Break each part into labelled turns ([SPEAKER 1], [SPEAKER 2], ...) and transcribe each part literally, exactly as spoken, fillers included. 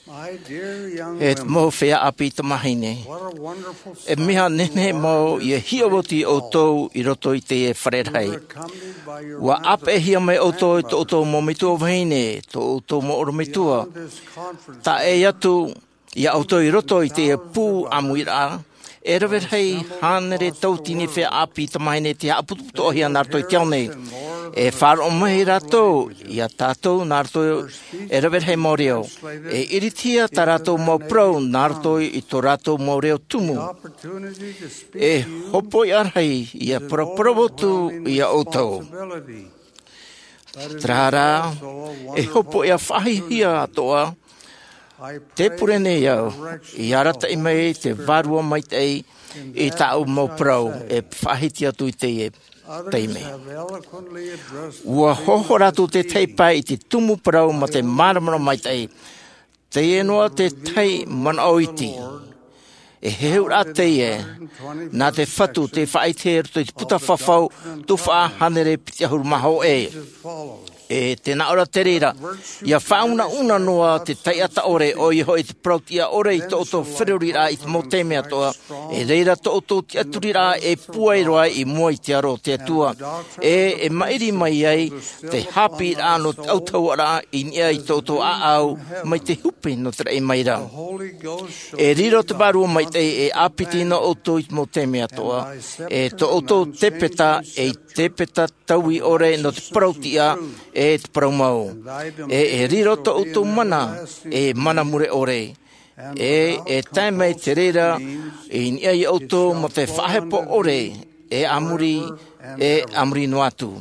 [SPEAKER 1] E mo whea api ta mahine. E miha nene mo i hiawoti o tau i roto i te e wharerhei. Wa ape hia mai o tau i to o mo mitua wahine, to o tau mo oro mitua. Ta e atu i au tau i roto i te e pū amuira. E rawet hei hanere tautini whea api ta mahine te haputuputo ohi an arto i te nei. E wharo mahi rato i a tātou nārto e rawet hei mōreo. E iritia ta rato mō prau nārto i to rato mōreo tumu. E hopo i arhei i a praprawotu i a otau. Trara, e hopo i a whahihia atoa. Te purene iau, i arata i mei te varua mai tei i tau mō prau e whahiti atu i te e teime. Ua hoho ratu te teipai i te tumu prau ma te maramara mai tei. Te enoa te tei mana oiti. E heura te e, nā te whatu te whaiteer te puta whawhau tu wha hanere piti ahuru maho e. E te naora te reira, ia whauna una noa te taiata ore o i hoi te prautia ore i to oto whirurira i te moteme atoa, e reira to oto te aturira e puairoa i mua i te aro te atua. E e mairi mai ai te hapi rā no te autauara i nia i to oto aau mai te hupe no te rei maira. E riro te barua mai te e apiti no oto i te moteme atoa, e to oto tepeta e tepeta taui ore no te prautia e te praumau. E e riro to utu mana, e mana mure ore. E e taimei te reira, e nia i auto mo te whahepo ore, e amuri, e amuri noatu.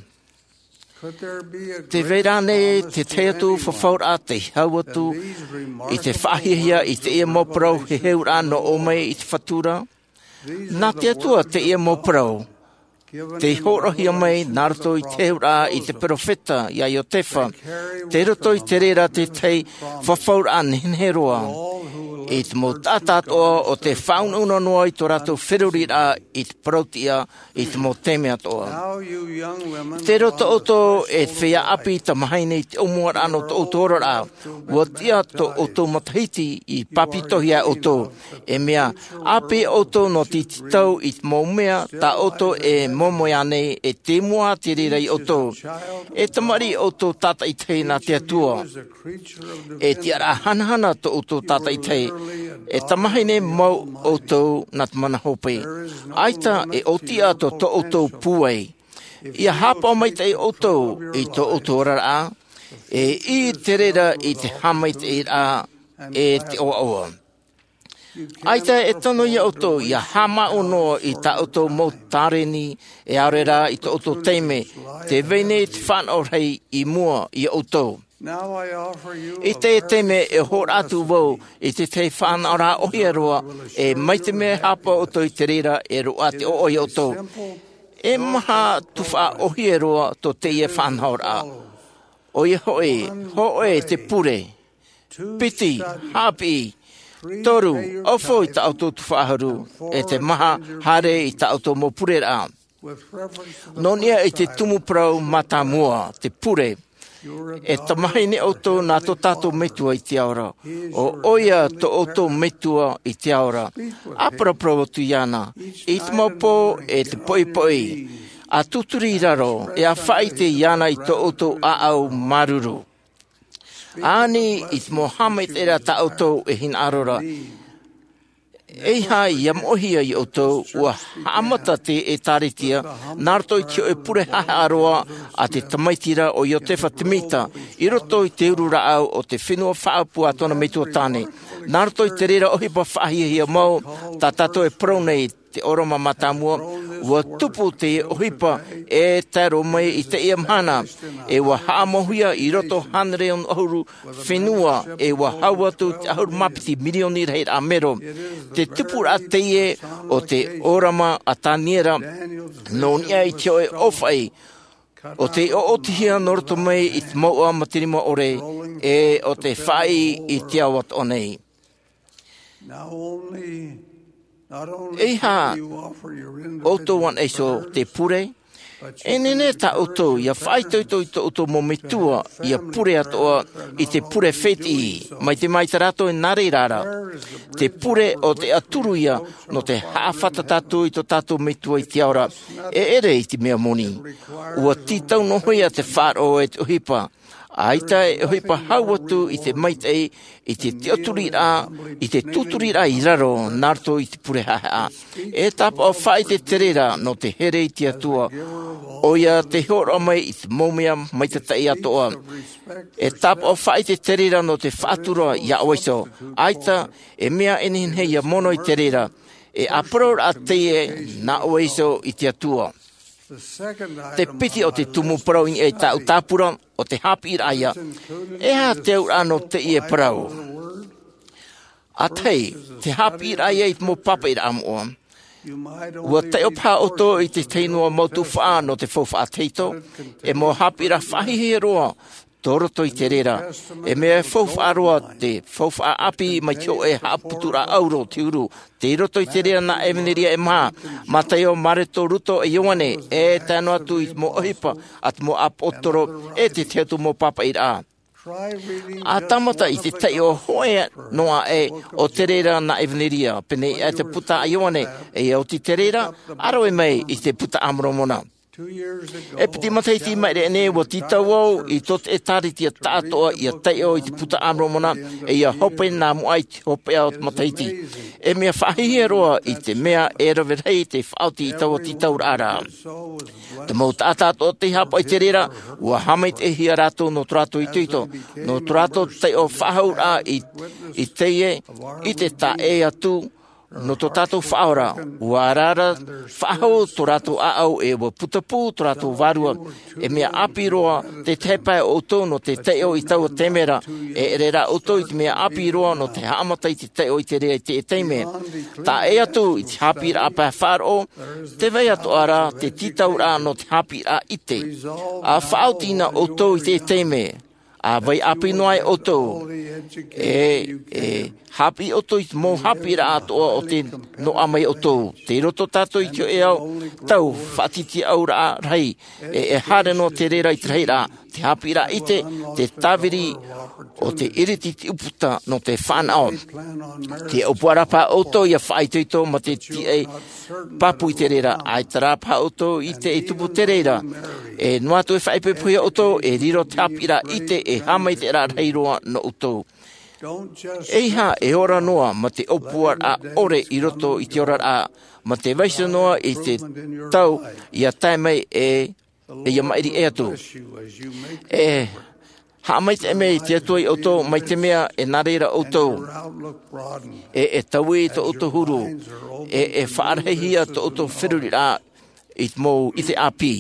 [SPEAKER 1] Te veirane, te teatu whawhaura, te hauatu, i te whahihia, i te ia moprau, he heura no ome i te whatura. Nā te atua te ia moprau. Te horohia mai, nārto i te ura i te profeta, ia i o tefa. Te roto i te reira te tei whawhaura nhenheroa. I te mo tātātoa o te whaun una noa i tō rato whirurira i te protia i te mo teme atoa. Te roto oto e whea api ta mahaine i te omuara ano to oto orara. Ua tia to oto matahiti i papitohia oto. E mea api oto no ti titau i te maumea ta oto e momoiane e te mua te rira i oto. E tamari oto tata i tei na te atua. E te ara hanahana to oto tata i tei. E tamahine mau oto na te mana hope. Aita e otia to to oto puei. Ia hapa mai te oto i to oto rara. E i te rera i te hamai te ira e te oa oa. Aita e tono ia oto ia hama ono i ta oto mo tareni e arera i to oto teime. Te veine te whanau rei i mua i oto. I te teme e hor atu wau i te te whanara ohiaroa e maite me hapa oto i te rira e roa te o oi oto. E maha tuwha ohiaroa to te e whanara. Oi hoi, hoi te pure, piti, hapi, toru, ofo i ta auto tuwhaharu e te maha hare i ta auto mo pure rā. Nonia i te tumuprau mata mua, te pure. E tamahine oto nā to tātou metua i te aora. O oia to oto metua i te aora. Aparaprawa tu iana. I te maupo e te poi poi. A tuturi raro e a whai te iana i to oto a au maruru. Ani i te Mohamed era ta oto e hin arora. Eiha i amohia i oto ua haamata te e tāretia, nārto i tio e pure haha aroa a te tamaitira o Iotefa Timita, i roto i te urura au o te whenua whaapua tona metua tāne. Nārto i te rera ohipa whaahia mau, tā tato e pronei te oroma matamua, ua tupu te ohipa e taro mai i te ia mhana, e ua haamohia i roto hanere on ohuru whenua, e ua hauatu te ahuru mapiti milioni rei a mero. Te tupura teie o te orama a tāniera, no nia i tio e ofai, o te o otihia noroto mai i te maua matirima ore, e o te whai i te awat o nei. Eiha, oto wan eiso te pure, E nene ta oto, ia whai tau tau tau tau mo metua, ia pure atoa i te pure wheti, mai te mai tarato e nare rara. Te pure o te aturu ia, no te haafata tatu i to tatu metua i te aura, e ere i te mea moni. Ua titau nohoia te wharo e te uhipa, aita e uhipa hau atu i te maitei, i te teoturi a, i te tuturi a i raro, narto i te pure haha. E tapa o whai te terera no te here i te atua, oia te hora mai i te momia mai te tai atoa. E tapa o whai te terera no te whātura ia oiso, aita e mea enin heia mono i terera, e apror a teie na oiso i te atua. Te piti o te tumu parau i e tau tāpura o te hapi iraia, e ha teu ano te i e parau. A tei, te hapi iraia i te mo papa i ramoa. Ua te o pā oto i te teinua mautu wha no te fawha a teito, e mo hapi ra whahihe roa, toroto i te rera. E mea fawha roa te fawha api mai tio e haaputura auro te uru. Te roto i te rera na emeneria e maa. Mateo mareto ruto e ioane e tano atu i mo ohipa at mo apotoro e te teatu mo papa i raa. A tamata i te tei o hoe noa e o te rera na eveneria. Pene e te puta a ioane e o te te rera, aro e mei i te puta amromona. E piti mataiti mai re ne wa titau au i tot e tariti a tātoa i a teo i te puta amromona e ia hope nā muai te hope au mataiti. E mea whahihia roa i te mea e rawerhei te whauti i tau a titau rara. Te mau tātātoa te hapa i te rera, ua hamait e hia rato no trato i tuito. No trato te o whahau rā i, i teie, i te ta e atu, no to tātou whaora, ua rara whahau to rātou aau e wa putapu to rātou varua, e mea apiroa te tepai o tō no te teo i tau temera, e rera o tō i te mea apiroa no te haamata i te teo i te rea i te eteme. Tā e atu i te hapira a pā whāro, te vei atu ara te titau rā no te hapira ite. A whaotina o tō i te eteme. A vai api noai o tō, e, e hapi o tō i mō hapi rā atoa o te no amai o tō. Te roto tātou i tio e au, tau whatiti au rā rei, e, e hare no te rera i te rei rā, te hapi rā ite, te tāwiri o te iriti te uputa no te whanau. Te upuarapa o tō i a whaitoito ma te ti e papu i te rera, ai tarapa o tō i te e tupu te rera. E nuatu e whaipepuia o tō, e riro te hapi rā ite, e hamai te rā reiroa no o tō. Eiha e ora noa ma te opua a ore i roto i te ora a, ma te vaisa noa i te tau i a taimai e e ia mairi e atu. E ha mai te mei te atua i o tō, mai te mea e nareira o tō. E, e taui to o tō huru, e, e whaarehia to o tō whiruri rā i mō i te api.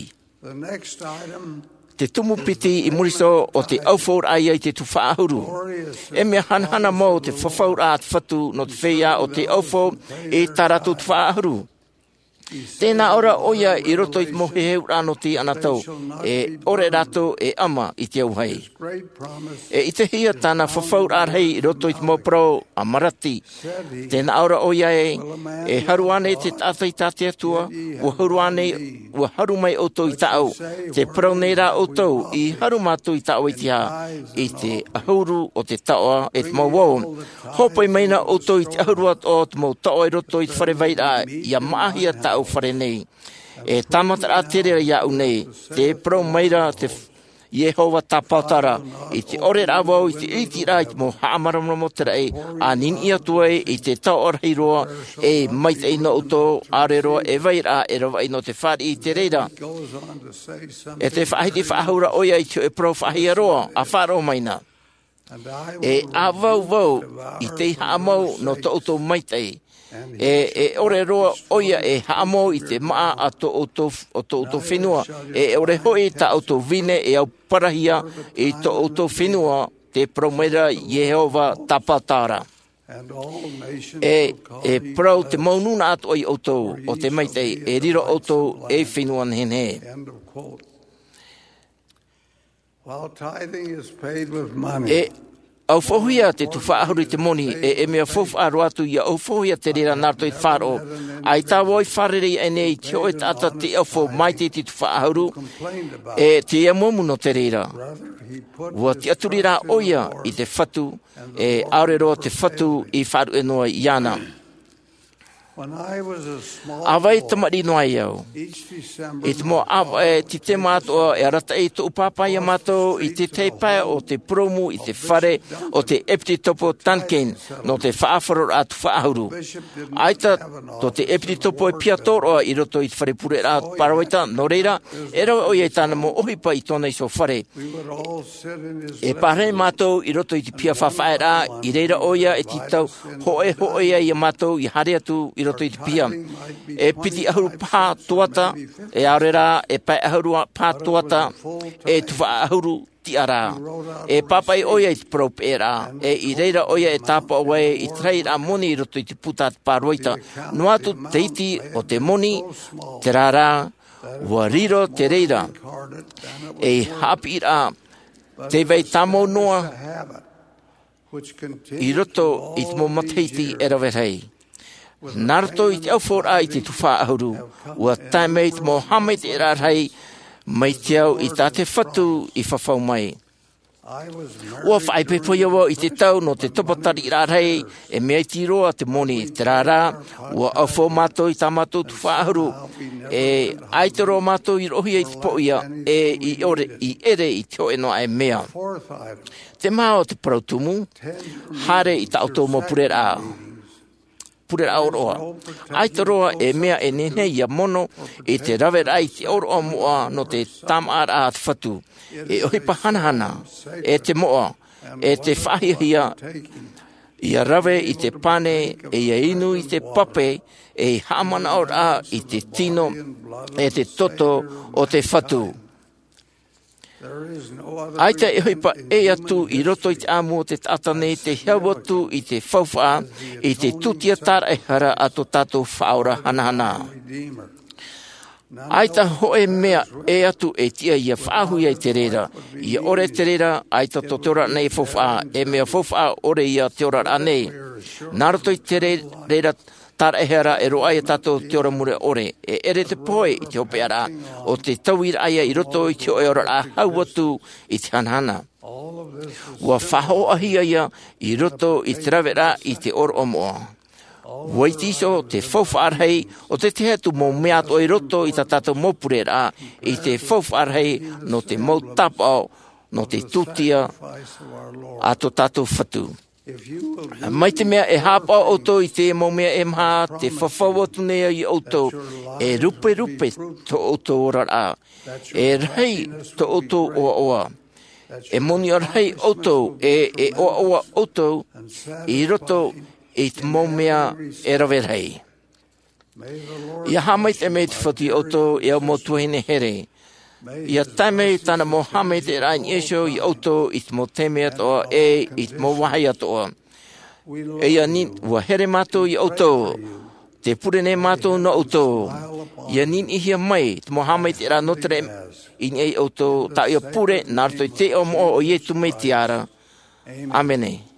[SPEAKER 1] Te tumu piti i muriso o te aufور ai te tu whaahuru. E mea hanhana mō te whawhaur a te whatu no te whea o te aufور e taratu tu whaahuru. Tēnā ora oia i roto i mo he heu rāno ti anatau, e ore rato e ama i te auhei. E i te hia tāna whawhaur ārhei i roto i mo pro a marati. Tēnā ora oia e, e haruane te tātai tātia tua, ua haruane, ua haru mai o tō i tāu, te pro nei rā o tō i haru mātu i tāu i te hā, i te ahuru o te taoa e te mau wau. Hopai meina o tō i te ahuru o te mau taoa i roto i te whareweira i a maahia tāu whare nei. E tamata a tere ia u nei, te pro meira te Yehova tapatara, i te ore rāwau, i te iti rā, i te mo haamaramamo te rei, a nini atua i te tau orhei roa, e maite i no uto, are roa e vai rā, e rawa i no te whari i te reira. E te whahiti whahura oia i te e pro whahia roa, a wharo maina. E a vau vau, i te haamau no to uto maitei. E, e ore roa oia e haamo i te maa a to o to uto whenua. E ore hoi ta o to vine e au parahia i to uto whenua te promera Yehova tapatara. E, e prau te maununa atu i o to o te maitei e riro o to e whenuan hene.
[SPEAKER 2] While tithing is paid with money.
[SPEAKER 1] E au fohia te tu whaahuru te moni e e mea fofu aru atu ia au fohia te rira narto i wharo. Ai tā woi wharere e nei te oe tata te aufo mai te te tu whaahuru e te ia momuno te rira. Ua te aturira oia i te whatu e aurero te whatu i wharu e noa i ana. Awai tamari noai au. I te mo awa e ti te mātua e arata e tu upapai a mātou i te teipai o te promu i te whare o te epiti topo tanken no te whaafaro atu whaahuru. Aita to te epiti topo e pia toroa i roto i te whare pure atu parawaita no reira e rau o i tāna mo ohipa i tōna i so whare. E pare mātou i roto i te pia whawhaera i reira oia e ti tau hoe hoea i a mātou i hare atu i roto i te pia. E piti ahuru pā tuata, e aurera e pai ahuru pā tuata, e tuwa ahuru ti ara. E papai oia i te prop e ra, e i reira oia e tāpa oe i trei ra moni i roto i te puta te pāroita. No atu te iti o te moni, te rara, ua riro te reira. E hapi ra, te vei tamo noa, i roto i te mo mateiti e rawerhei. Naruto i te aufora i te tuwha ahuru, ua taimei te Mohamed e rarhei, mai te au i tā te whatu i whawhau mai. Ua whaipepoia wa i te tau no te topatari rarhei, e mea ti roa te moni te rara, ua aufo mātou i tā mātou tuwha ahuru, e aitaro mātou i rohia i te poia, e i, ore, i ere i te oe noa e mea. Te mao te prautumu, hare i tā auto mo purera a. Purera oroa. Aita roa e mea e nene ia mono e te rawera i te oroa moa no te tamara a te whatu. E ohipa hanahana, e te moa, e te whahihia, ia rawe i te pane, e ia inu i te pape, e hamana ora i te tino, e te toto o te whatu. Aita e hoipa e atu i roto i te amu o te tatane te hiau atu i te whauwha i te tutia tara e hara ato tātou whaora hanahana. Aita hoe mea e atu e tia ia whaahuia i te reira. Ia ore te reira, aita to te ora nei whauwha, e mea whauwha ore ia te ora anei. Nā roto i te reira tara e hera e roa ia tātou te ora mure ore, e ere te poe i te hope ara, o te tauira aia i roto i te oe ora a hau atu i te hanhana. Ua whaho ahia ia i roto i te rawera i te oro o moa. Waitiso te whauwhaarhei o te te hatu mō mea to i roto i ta tātou mōpurera i te whauwhaarhei no te mautapao no te tutia a to tātou whatu. Mai te mea e hapa auto i te mo mea e maha, te whawhau atu nea i auto, e rupe rupe to auto ora a, e rei to auto oa oa, e moni o rei auto, e, e oa oa auto, i roto i te mo mea e rawe rei. Ia hamai te mea te whati auto e au motuhine here. Ia taimei tana Mohamed e rain esho i auto i te mo teme atoa e i te mo wahai atoa. E ia nin, ua here mātou i auto, te purene mātou no auto. Ia nin ihia mai, te Mohamed e ra notere i ei auto, ta ia pure, nārtoi te o mo o ietu mei tiara. Amene.